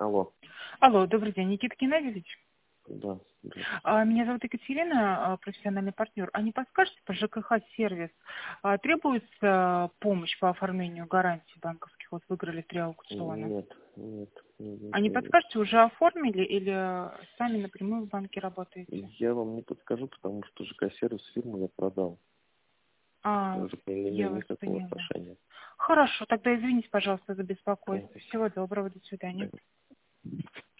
Алло. Алло, добрый день, Никита Геннадьевич. Да. Меня зовут Екатерина, профессиональный партнер. А не подскажете по ЖКХ-сервис, требуется помощь по оформлению гарантий банковских? Вот выиграли 3 аукциона. Нет. А не подскажете, уже оформили или сами напрямую в банке работаете? Я вам не подскажу, потому что ЖК-сервис фирму я продал. Я уже к ней не Я имею вас никакого поняла. отношения. Хорошо, тогда извините, пожалуйста, за Да. беспокойство. Всего доброго, до свидания.